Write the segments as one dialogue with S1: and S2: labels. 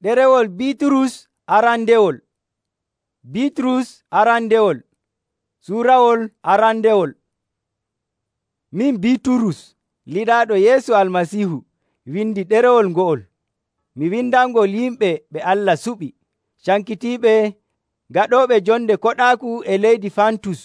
S1: Ɗerewol Bitrus arandewol. Bitrus arandewol. Suurawol arandewol. Min Bitrus, liɗaaɗo Yeesu Almasiihu, windi ɗerewol ngo'ol. Mi windangol yimɓe ɓe Allah suɓi, cankitiiɓe gaɗooɓe jonde koɗaaku e leydi Fantus,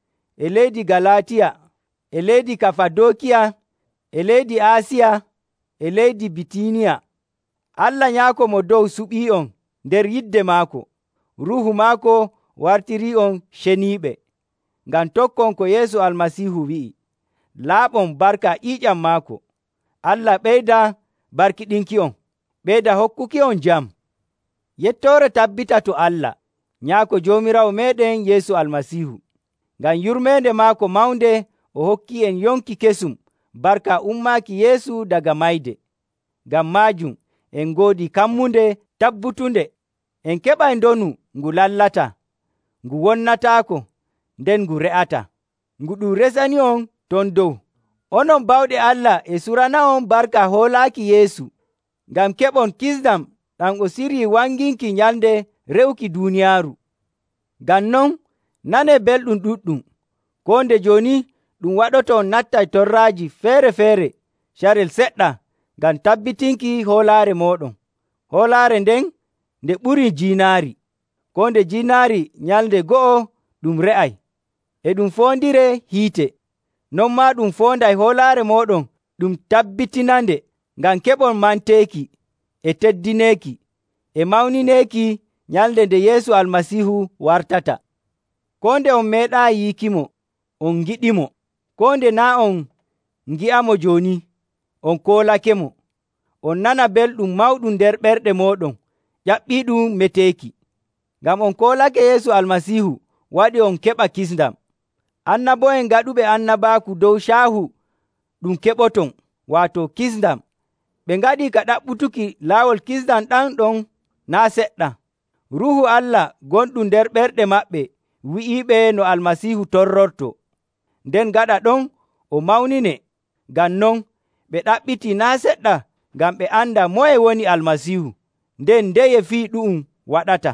S1: e leydi Galatiya, e leydi Kafadokiya, e leydi Asiya, e leydi Bitiniya. Allah Nyaako mo dow suɓii'on nder yidde maako. Ruuhu maako wartirii'on ceniiɓe, ngam tokkon ko Yeesu Almasiihu wi'i. Laaɓon barka ƴiiƴam maako. Allah ɓeyda barkiɗinki'on, ɓeyda hokkuki'on jam. Yettoore tabbita to Allah, Nyaako Joomiraawo meeɗen Yeesu Almasiihu. Ngam yurmeende maako mawnde o hokki en yonki kesum barka ummaaki Yeesu daga mayde. Ngam maajum en ngoodi kammunde tabbutunde. En keɓay ndonu ngu lallata, ngu wonnataako, nden ngu re'ata. Ngu ɗum resani on ton dow. Onon bawɗe Allah e surana on barka hoolaaki Yeesu, ngam keɓon kisdam ɗam o siryi wanginki nyalde re'uki duuniyaaru. Ngam non, nane belɗum ɗuɗɗum, ko nde jooni ɗum waɗoton nattay torraaji feere-feere carel seɗɗa, ngam tabbitinki hoolaare mooɗon. Hoolaare nden nde ɓuri jiinaari, ko nde jiinaari nyalde go'o ɗum re'ay, e ɗum foondire hiite. Non maa ɗum foonday hoolaare mooɗon ɗum tabbitinande, ngam keɓon manteeki, e teddineeki, e mawnineeki nyalde nde Yeesu Almasiihu wartata. Ko nde on meeɗaa yiikimo, on ngiɗimo. Ko nde naa on ngi'amo jooni, on koolake mo. On nana belɗum mawɗum nder ɓerɗe mooɗon, ƴaɓɓiiɗum meteeki. Ngam on koolake Yeesu Almasiihu waɗi on keɓa kisndam. Annabo'en gaɗuɓe annabaaku dow caahu ɗum keɓoton, waato kisndam. Ɓe ngaɗi ka ɗaɓɓutuki laawol kisndam ɗam ɗon naa seɗɗa. Ruuhu Allah gonɗum nder ɓerɗe maɓɓe wi'iiɓe no Almasiihu torrorto. Nden gaɗa ɗon o mawnine. Ngam non ɓe ɗaɓɓiti naa seɗɗa ngam ɓe anda moye woni Almasiihu, nden ndeye fii ɗu'um waɗata.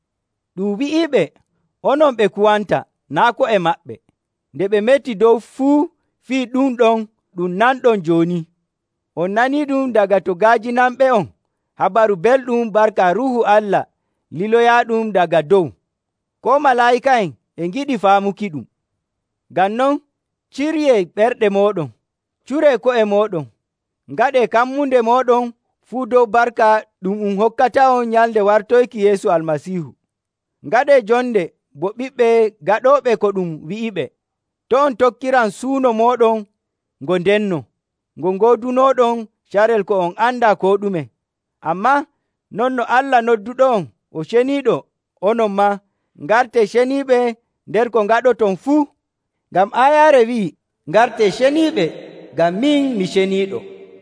S1: Ɗum wi'iiɓe onon ɓe kuwanta naa ko'e maɓɓe. Nde ɓe metti dow fuu fii ɗum ɗon ɗum nanɗon jooni. On nani ɗum daga to gaajinanɓe on habaru belɗum barka Ruuhu Allah liloyaaɗum daga dow. Ko malaa'ika'en e ngiɗi faamuki ɗum. Ngam non ciryee ɓerɗe mooɗon, curee ko'e mooɗon, ngaɗee kammunde mooɗon fuu dow barka ɗum hokkata on nyalde wartoyki Yeesu Almasiihu. Ngaɗee jonde bo ɓiɓɓe gaɗooɓe ko ɗum wi'iɓe. To on tokkiran suuno mooɗon ngo ndenno, ngo ngoodunooɗon carel ko on anda ko ɗume. Amma non no Allah nodduɗo on o ceniiɗo, onon ma ngarte ceniiɓe nder ko ngaɗoton fuu. Ngam aayaare wi'i, ngarte ceniiɓe, ngam min mi ceniiɗo.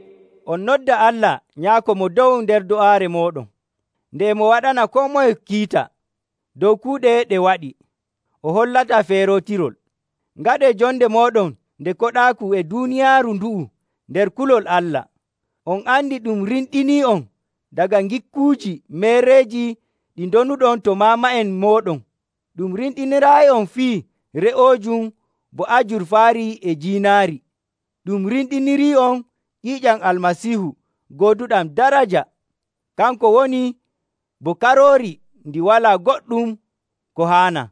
S1: On nodda Allah Nyaako mo dow nder do'aare mooɗon, nde mo waɗana koo moye kiita dow kuuɗe ɗe waɗi, o hollata feerotirol. Ngaɗee jonde mooɗon nde koɗaaku e duuniyaaru ndu'u nder kulol Allah. On andi ɗum rinɗinii on daga ngikkuuji meereeji ɗi ndonuɗon to maama'en mooɗon. Ɗum rinɗiniraayi on fii re'oojum bo ajurfaari e jiinaari. Ɗum rinɗinirii on ƴiiƴam Almasiihu gooduɗam daraja. Kanko woni bo karoori ndi walaa goɗɗum ko haana.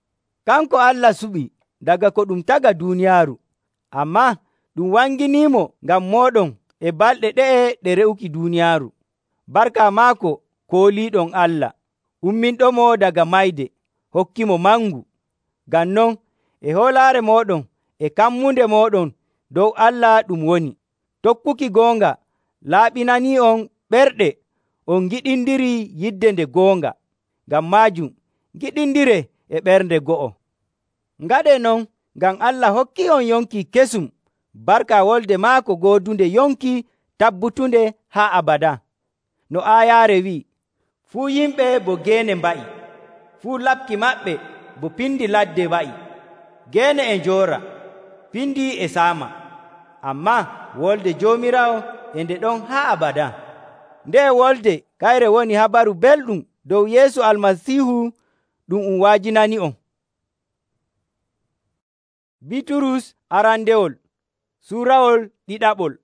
S1: Kanko Allah suɓi daga ko ɗum taga duuniyaaru, amma ɗum wanginiimo ngam mooɗon e balɗe ɗe'e ɗe re'uki duuniyaaru. Barka maako kooliiɗon Allah, umminɗomo daga mayde, hokkimo mangu. Ngam non e hoolaare mooɗon e kammunde mooɗon dow Allah ɗum woni. Tokkuki goonga laaɓinanii on ɓerɗe on giɗindiri yidde nde goonga. Ngam maajum giɗindire e ɓernde go'o. Ngaɗee non ngam Allah hokki on yonki kesum barka wolde maako goodunde yonki tabbutunde haa abada. No aayaare wi'i, fuu yimɓe bo geene mba'i, fuu laɓki maɓɓe bo pindi ladde wa'i. Geene e njoora, pindi e saama, amma wolde Joomiraawo e nde ɗon haa abada. nde wolde kayre woni habaru belɗum dow Yeesu Almasihu ɗum waajinani on. Bitrus arandewol suurawol ɗiɗaɓol.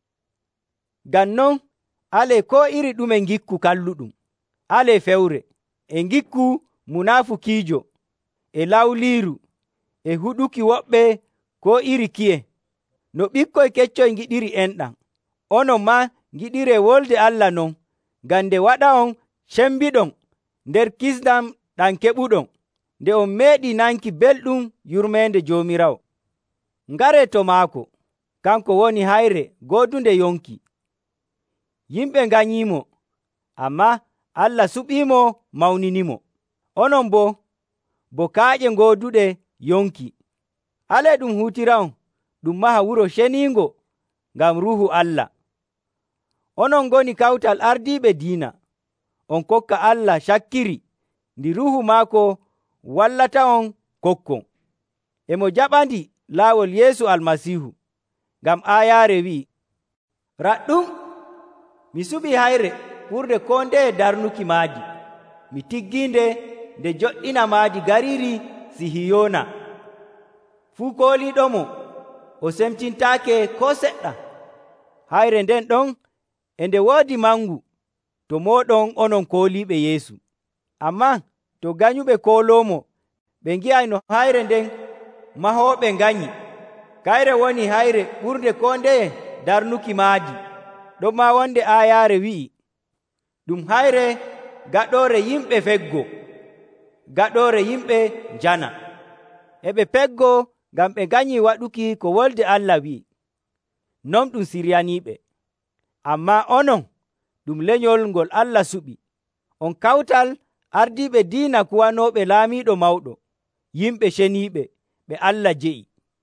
S1: Ngam non ale ko iri ɗume ngikku kalluɗum, ale fewre, e ngikku munafukiijo, e lawliiru, e huɗuki woɓɓe ko iri kiye. No ɓikkoy keccoy ngiɗiri enɗam, onon ma ngiɗire wolde Allah non, ngam nde waɗa on cembiɗon nder kisndam ɗam keɓuɗon, nde on meeɗi nanki belɗum yurmeende Joomiraawo. Ngare to maako, kanko woni hayre goodunde yonki. Yimɓe nganyimo, amma Allah suɓiimo mawninimo. Onon bo kaaƴe gooduɗe yonki. Ale ɗum hutira on ɗum maha wuro ceniingo ngam Ruuhu Allah. Onon ngoni kawtal ardiiɓe diina. On kokka Allah cakkiri ndi Ruuhu maako wallata on kokkon. Emo jaɓandi laawol Yeesu Almasihu. Ngam aayaare wi'i, raɗɗum mi suɓi hayre ɓurde ko ndeye darnuki maadi. Mi tiggiinde nde joɗɗina maadi gariiri Sihiyona. Fuu kooliiɗomo o semtintaake ko seɗɗa. Hayre nden ɗon e nde woodi mangu to mooɗon onon kooliiɓe Yeesu. Ammaa to ganyuɓe kooloomo ɓe ngi'ay no hayre nden mahooɓe nganyi. Kayre woni hayre ɓurde ko ndeye darnuki maadi. Ɗon ma wonde aayaare wi'i, ɗum hayre gaɗoore yimɓe feggo, gaɗoore yimɓe jana. Eɓe peggo ngam ɓe ganyi waɗuki ko wolde Allah wi'i. Non ɗum siryaniiɓe. Ammaa onon ɗum lenyol ngol Allah suɓi. On kawtal ardiiɓe diina kuwanooɓe laamiiɗo mawɗo, yimɓe ceniiɓe ɓe Allah je'i.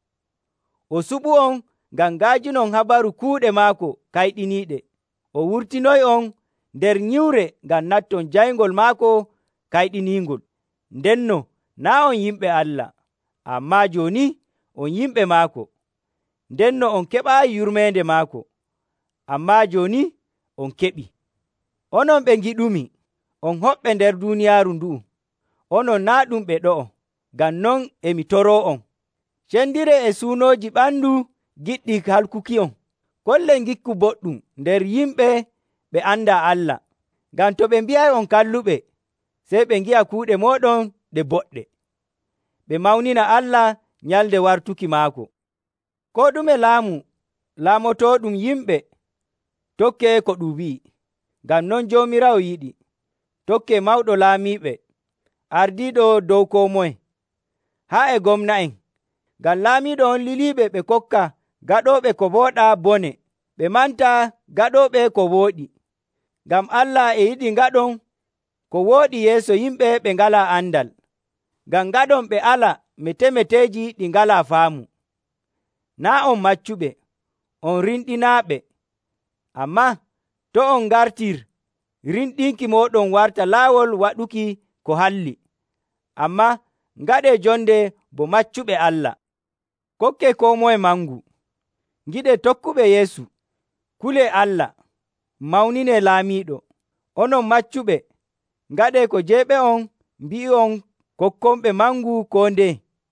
S1: O suɓu on ngam ngaajinon habaru kuuɗe maako kayɗiniiɗe. O wurtinoy on nder nyiwre ngam natton jayngol maako kayɗiniingol. Ndenno naa on yimɓe Allah, ammaa jooni on yimɓe maako. Ndenno on keɓaayi yurmeende maako, ammaa jooni on keɓi. Onon ɓe ngiɗumi, on hoɓɓe nder duuniyaaru ndu'u. Onon naa ɗum ɓe ɗo'o, ngam non emi toroo on. Cendire e suunooji ɓandu giɗɗi halkuki on. Kolle ngikku boɗɗum nder yimɓe ɓe anda Allah. Ngam to ɓe mbi'ay on kalluɓe, sey ɓe ngi'a kuuɗe mooɗon ɗe boɗɗe. Ɓe mawnina Allah nyalde wartuki maako. Ko ɗume laamu laamotooɗum yimɓe, tokke ko ɗum wi'i. Ngam non Joomiraawo yiɗi. Tokke mawɗo laamiiɓe, ardiiɗo dow koo moye, haa e gomna'en. Ngam laamiiɗo on liliiɓe ɓe kokka gaɗooɓe ko wooɗa bone, ɓe manta gaɗooɓe ko wooɗi. Ngam Allah e yiɗi ngaɗon ko wooɗi yeeso yimɓe ɓe ngalaa andal. Ngam ngaɗon ɓe ala metemeteeji ɗi ngalaa faamu. Naa on maccuɓe, on rinɗinaaɓe. Ammaa to on ngartir, rinɗinki mooɗon warta laawol waɗuki ko halli. Ammaa ngaɗee jonde bo maccuɓe Allah. Kokke koo moye mangu. Ngiɗe tokkuɓe Yeesu. Kule Allah. Mawnine laamiiɗo. Onon maccuɓe, ngaɗee ko jeeɓe on mbi'i on kokkonɓe mangu koo nde.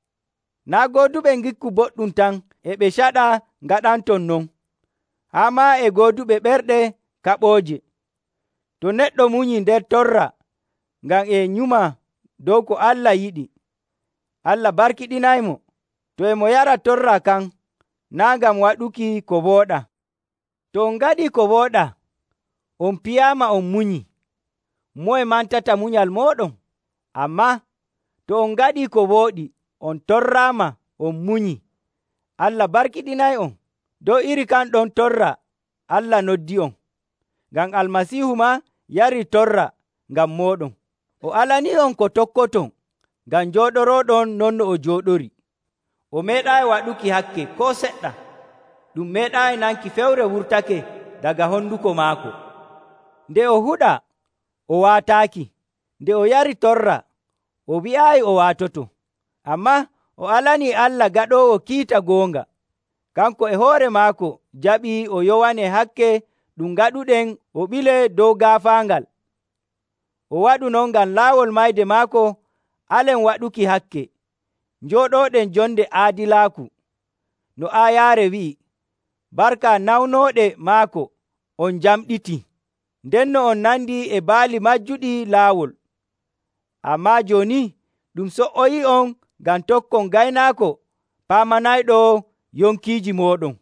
S1: Naa gooduɓe ngikku boɗɗum tan e ɓe caɗa ngaɗanton non. Haa ma e gooduɓe ɓerɗe kaɓooje. To neɗɗo munyi nder torra ngam e nyuma dow ko Allah yiɗi, Allah barkiɗinaymo. To emo yara torra kan, naa ngam waɗuki ko wooɗa. To on ngaɗi ko wooɗa, on piyaama on munyi. Moye mantata munyal mooɗon? Ammaa to on ngaɗi ko wooɗi, on torraama on munyi. Allah barkiɗinay on. Dow iri kan ɗon torra, Allah noddi on. Ngam Almasiihu ma yari torra ngam mooɗon. O alani on ko tokkoton, ngam jooɗoroɗon non no o jooɗori. O meeɗaayi waɗuki hakke ko seɗɗa. Ɗum meeɗaayi nanki fewre wurtake daga honduko maako. Nde o huɗa, o waataaki. Nde o yari torra, o wi'aayi o waatoto. Ammaa o alani Allah gaɗoowo kiita goonga. Kanko e hoore maako jaɓi o yowane hakke ɗum gaɗuɗen o ɓile dow gaafaangal. O waɗu non ngam laawol mayde maako alen waɗuki hakke, njooɗoɗen jonde aadilaaku. No aayaare wi'i, barka nawnooɗe maako on jamɗiti, ndenno on nandi e baali majjuɗi laawol. Ammaa jooni ɗum so''oyi on ngam tokkon gaynaako paamanayɗo yonkiiji mooɗon.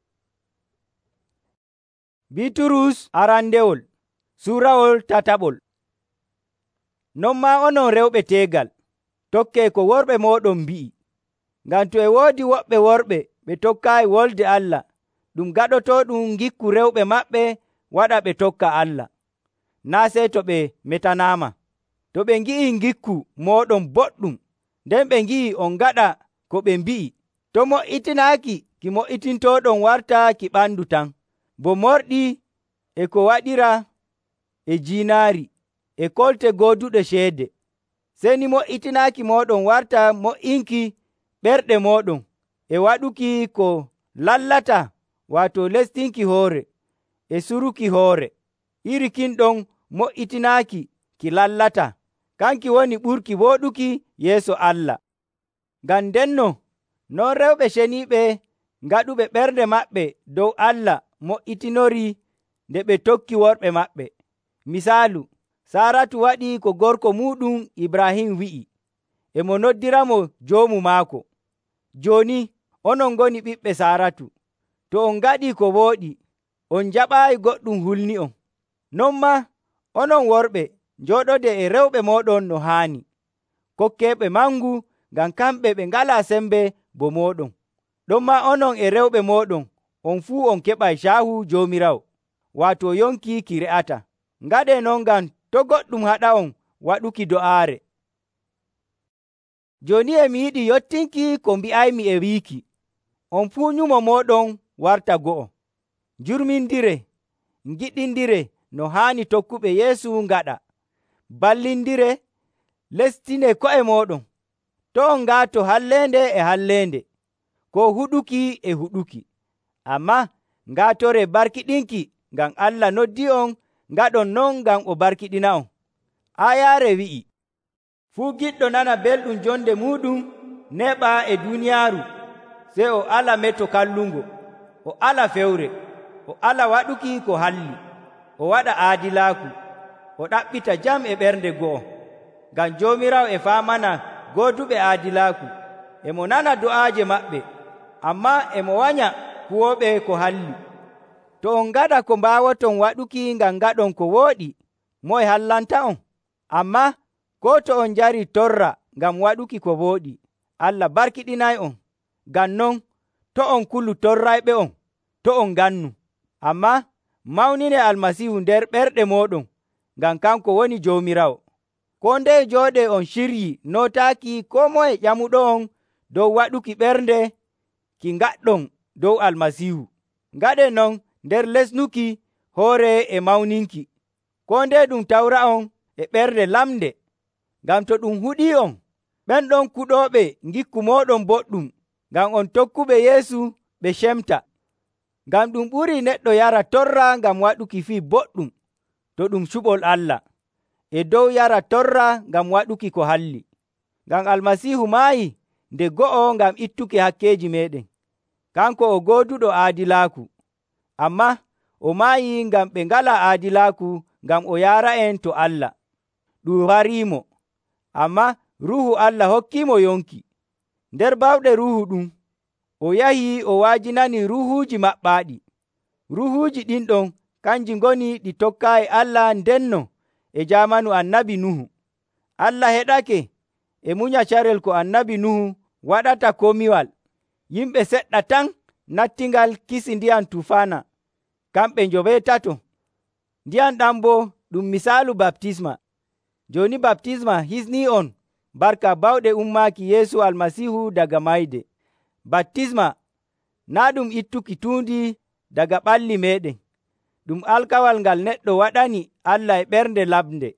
S1: Biiturus arandewol suurawol tataɓol. Non maa onon rewɓe teegal, tokkee ko worɓe mooɗon mbi'i. Ngam to e woodi woɓɓe worɓe ɓe tokkaayi wolde Allah, ɗum gaɗotooɗum ngikku rewɓe maɓɓe waɗa ɓe tokka Allah, naa sey to ɓe metanaama. To ɓe ngi'i ngikku mooɗon boɗɗum, nden ɓe ngi'i on ngaɗa ko ɓe mbi'i, to mo'itinaaki ki mo'itintooɗon warta ki ɓandu tan, bo morɗi e ko waɗira e jiinaari e kolte gooduɗe ceede. Sey ni mo'itinaaki mooɗon warta mo'inki ɓerɗe mooɗon e waɗuki ko lallata, waato lestinki hoore e suruki hoore. Iri kin ɗon mo'itinaaki ki lallata, kanki woni ɓurki wooɗuki yeeso Allah. Ngam ndenno non rewɓe ceniiɓe ngaɗuɓe ɓernde maɓɓe dow Allah mo'itinori nde ɓe tokki worɓe maɓɓe. Misaalu, Saratu waɗi ko gorko muɗum Ibrahim wi'i, e mo noddiramo joomu maako. Jooni onon ngoni ɓiɓɓe Saratu. To on ngaɗi ko wooɗi, on jaɓaayi goɗɗum hulni on. Non ma onon worɓe njooɗode e rewɓe mooɗon no haani, kokkeeɓe mangu ngam kamɓe ɓe ngalaa sembe bo mooɗon. Ɗon ma onon e rewɓe mooɗon on fuu on keɓay caahu Joomiraawo, waato yonki ki re'ata. Ngaɗee non ngam to goɗɗum haɗa on waɗuki do'aare. Jooni e mi yiɗi yottinki ko mbi'aymi e wiiki, on fuu nyumo mooɗon warta go'o. Njurmindire, ngiɗindire no haani tokkuɓe Yeesu ngaɗa. Ballindire, lestine ko'e mooɗon. To on ngaato halleende e halleende, ko huɗuki e huɗuki. Ammaa ngaatore barkiɗinki, ngam Allah noddi on ngaɗon non ngam o barkiɗina on. Aayaare wi'i, fuu giɗɗo nana belɗum jonde muɗum neɓa e duniyaaru, sey o ala meto kallungo, o ala fewre, o ala waɗuki ko halli, o waɗa aadilaaku, o ɗaɓɓita jam e ɓernde go'o. Ngam Joomiraawo e faamana gooduɓe aadilaaku, e mo nana do'aaje maɓɓe, ammaa e mo wanya huwoɓe ko halli. To on ngaɗa ko mbaawoton waɗuki ngam ngaɗon ko wooɗi, moye hallanta on? Ammaa ko to on njari torra ngam waɗuki ko wooɗi, Allah barkiɗinay on. Ngam non, to on kulu torrayɓe on, to on ngannu. Ammaa mawnine Almasiihu nder ɓerɗe mooɗon, ngam kanko woni Joomiraawo. Ko ndeye jooɗe on ciryi nootaaki ko moye ƴamuɗo on dow waɗuki ɓernde ki ngaɗɗon dow Almasiihu. Ngaɗe non nder lesnuki hoore e mawninki. Ko nde ɗum tawra on e ɓernde lamde, ngam to ɗum huɗii on, ɓen ɗon kuɗooɓe ngikku mooɗon boɗɗum, ngam on tokkuɓe Yeesu ɓe cemta. Ngam ɗum ɓuri neɗɗo yara torra ngam waɗuki fii boɗɗum, to ɗum cuɓol Allah, e dow yara torra ngam waɗuki ko halli. Ngam Almasiihu maayi nde go'o ngam ittuki hakkeeji meɗen. Kanko o gooduɗo aadilaaku, ammaa o maayi ngam ɓe ngalaa aadilaaku, ngam o yaara en to Allah. Ɗum wariimo, ammaa Ruuhu Allah hokkiimo yonki. Nder bawɗe Ruuhu ɗum, o yahi o waajinani ruuhuuji maɓɓaaɗi. Ruuhuuji ɗin ɗon kanji ngoni ɗi tokkaayi Allah ndenno e jaamanu annabi Nuhu. Allah heɗake e munya carel ko annabi Nuhu waɗata komiwal. Yimɓe seɗɗa tan nattingal kisi ndiyam tufana, kamɓe 9. Ndiyam ɗam bo ɗum misaalu baptisma. Jooni baptisma hisni on barka bawɗe ummaaki Yeesu Almasiihu daga mayde. Baptisma na ɗum ittuki tuundi daga ɓalli meɗen. Ɗum alkawal ngal neɗɗo waɗani Allah e ɓernde lamde.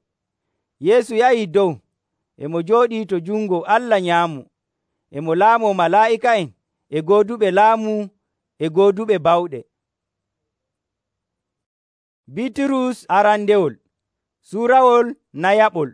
S1: Yeesu yahi dow, e mo jooɗii to jungo Allah nyaamo, e mo laamo malaa'ika'en e gooduɓe laamu e gooduɓe bawɗe. Bitrus arandewol suurawol nayaɓol.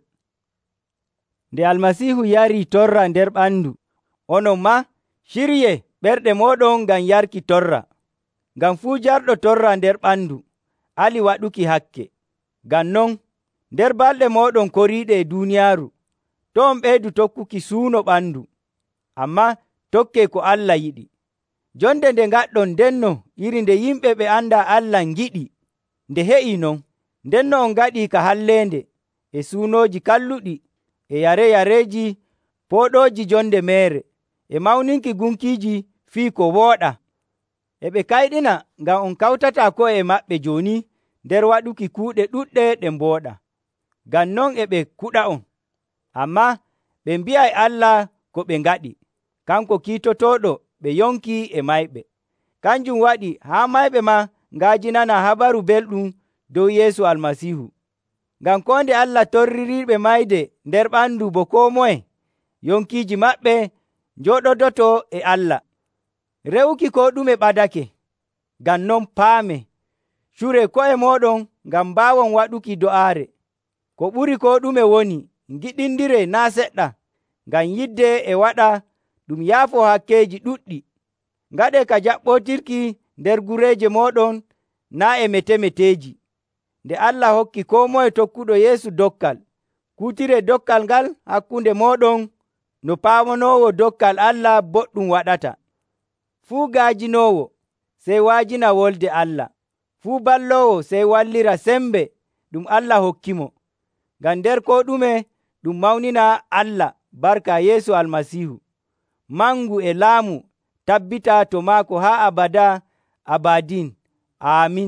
S1: Nde Almasihu yari torra nder ɓandu, onon ma shirye ɓerɗe moɗon ngam yarki torra. Ngam fuu jarɗo torra nder ɓandu ali waɗuki hakke. Ngam non nder balɗe moɗon koriiɗe e duniyaaru, to on ɓeydu tokkuki suuno ɓandu, amma tokke ko Allah yiɗi. Jonde nde ngaɗɗon ndenno iri nde yimɓe ɓe anda Allah ngiɗi, nde he'i non, ndenno on ngaɗi ka hallende e suunoji kalluɗi e yareji poɗoji jonde mere e mawninki gunkiiji fii ko wooɗa. E ɓe kayɗina ngam on kawtata ko'e e maɓɓe joni nder waɗuki kuuɗe ɗuɗɗe ɗe mbooɗa. Ngam non e ɓe kuɗa on, amma ɓe mbi'ay Allah ko ɓe ngaɗi, kanko kiitotoɗo ɓe yonki e mayɓe. Kanjum waɗi haa mayɓe ma ngaajinana habaru belɗum dow Yeesu Almasihu. Ngam ko nde Allah torririɓe mayde nder ɓandu bo koo moye, yonkiiji maɓɓe njooɗodoto e Allah. Re'uki ko ɗume ɓadake. Ngam non paame, cure ko'e moɗon ngam mbaawon waɗuki do'aare. Ko ɓuri ko ɗume woni, ngiɗindire naa seɗɗa, ngam yidde e waɗa ɗum yaafo hakkeji ɗuɗɗi. Ngaɗe ka jaɓɓotirki nder gureeje moɗon naa e metemeteji. Nde Allah hokki koo moye tokkuɗo Yeesu dokkal, kuutire dokkal ngal hakkunde moɗon no paamanoowo dokkal Allah boɗɗum waɗata. Fuu gaajinoowo sey waajina wolde Allah. Fuu balloowo sey wallira sembe ɗum Allah hokkimo. Ngam nder ko ɗume ɗum mawnina Allah barka Yeesu Almasihu. Mangu e laamu tabbita to maako haa abada abadin. Amin.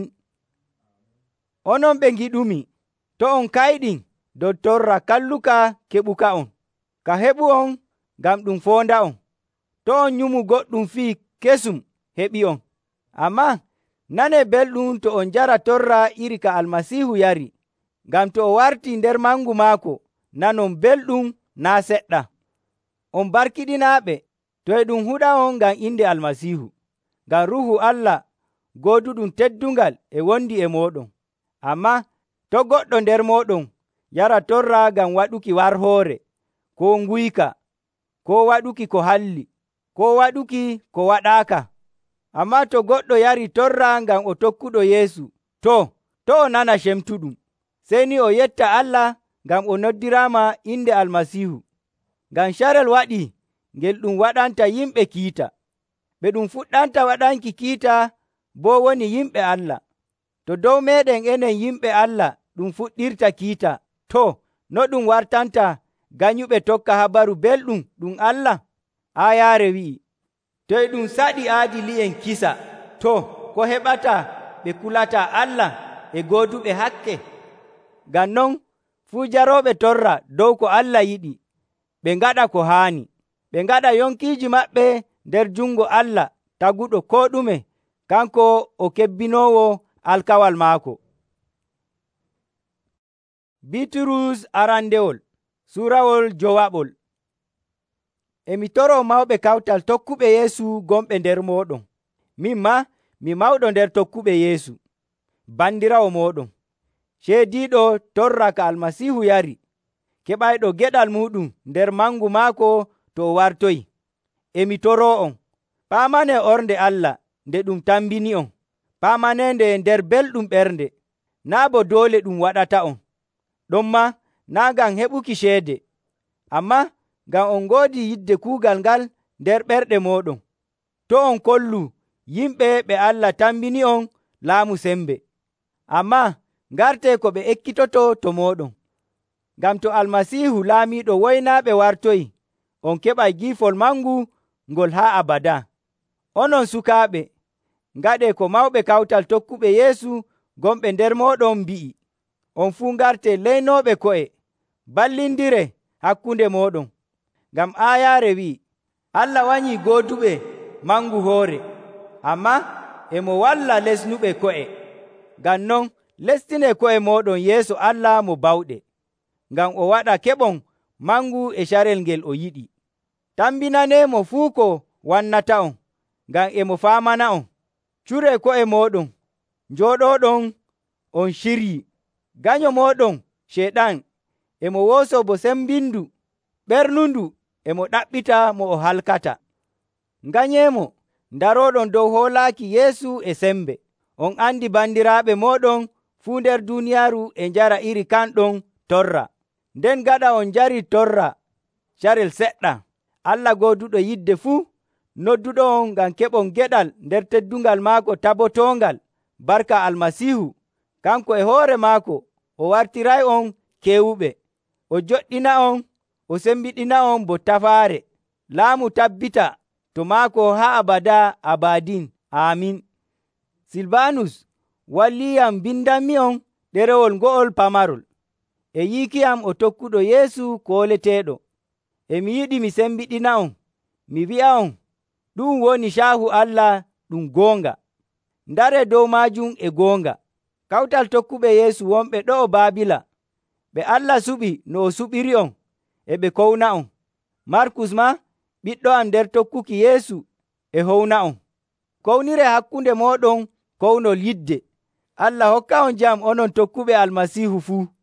S1: Onon ɓe ngiɗumi, to on kayɗin dow torra kalluka keɓuka on, ka heɓu on ngam ɗum foonda on. To on nyumu goɗɗum fii kesum heɓi on. Amma nane belɗum to on jara torra iri ka Almasihu yari, ngam to o warti nder mangu maako nanon belɗum naa seɗɗa. On barkiɗinaaɓe to e ɗum huɗa on ngam inde Almasihu, ngam Ruuhu Allah gooduɗum teddungal e wondi e moɗon. Amma to goɗɗo nder moɗon yara torra ngam waɗuki warhoore, ko nguyka, ko waɗuki ko halli, ko waɗuki ko waɗaaka. Amma to goɗɗo yari torra ngam o tokkuɗo Yeesu, to o nana cemtuɗum, sey ni o yetta Allah ngam o noddirama inde Almasihu. Ngam carel waɗi ngel ɗum waɗanta yimɓe kiita. Ɓe ɗum fuɗɗanta waɗanki kiita bo woni yimɓe Allah. To dow meɗen enen yimɓe Allah ɗum fuɗɗirta kiita, to no ɗum wartanta ganyuɓe tokka habaru belɗum ɗum Allah? Ayaare wi'i, to e ɗum saɗi aadili'en kisa, to ko heɓata ɓe kulata Allah e gooduɓe hakke? Ngam non fuu jarooɓe torra dow ko Allah yiɗi, ɓe ngaɗa ko haani. Ɓe ngaɗa yonkiiji maɓɓe nder jungo Allah taguɗo ko ɗume, kanko o kebbinoowo alkawal maako. Bitrus arandewol suurawol jowaɓol. Emi toro mawɓe kawtal tokkuɓe Yeesu gonɓe nder moɗon. Min ma mi mawɗo nder tokkuɓe Yeesu, bandirawo moɗon, ceediiɗo torra ka Almasihu yari, keɓayɗo geɗal muɗum nder mangu maako to o wartoyi. Emi toro on, paamane ornde Allah nde ɗum tambini on, paamanende nder belɗum ɓernde, naa bo doole ɗum waɗata on. Ɗonma naa ngam heɓuki ceede, amma ngam on ngoodi yidde kuugal ngal nder ɓerɗe moɗon. To on kollu yimɓe ɓe Allah tambini on laamu sembe, amma ngarte ko ɓe ekkitoto to moɗon. Ngam to Almasihu laamiiɗo woynaaɓe wartoyi, on keɓay giifol mangu ngol haa abada. Onon sukaaɓe, ngaɗe ko mawɓe kawtal tokkuɓe Yeesu gonɓe nder moɗon mbi'i. On fuu ngarte leynooɓe ko'e, ballindire hakkunde moɗon. Ngam aayaare wi'i, Allah wanyi gooduɓe mangu hoore, amma emo walla lesnuɓe ko'e. Ngam non lestine ko'e moɗon yeeso Allah mo bawɗe, ngam o waɗa keɓon mangu e carel ngel o yiɗi. Tambinanemo fuu ko wannata on, ngam emo faamana on. Cure ko'e moɗon, njooɗoɗon on shiryi. Ganyo moɗon Sheyɗan emo woso bo sembindu, ɓernundu emo ɗaɓɓita mo o halkata. Nganyemo daroɗon dow hoolaki Yeesu e sembe. On andi bandiraaɓe moɗon fuu nder duniyaaru e njara iri kanɗon torra. Nden gaɗa on njari torra carel seɗɗa, Allah gooduɗo yidde fuu nodduɗo on ngam keɓon geɗal nder teddungal maako tabotongal barka Almasiihu. Kanko e hoore maako o wartiray on keewuɓe, o joɗɗina on, o sembiɗina on bo tafaare. Laamu tabbita to maako haa abada abadin. Amin. Silbanus walliyam bindanmi on ɗerewol ngo'ol pamarol. E yiikiyam o tokkuɗo Yeesu kooleteeɗo. Mi yiɗi mi sembiɗina on, mi wi'a on, ɗum woni caahu Allah ɗum goonga. Ndare dow maajum e goonga. Kawtal tokkuɓe Yeesu wonɓe ɗo Baabila, ɓe Allah suɓi no o suɓiri on, e ɓe kowna on. Markus ma ɓiɗɗo am nder tokkuki Yeesu e howna on. Kownire hakkunde mooɗon kownol yidde. Allah hokka on jam onon tokkuɓe Almasiihu fuu.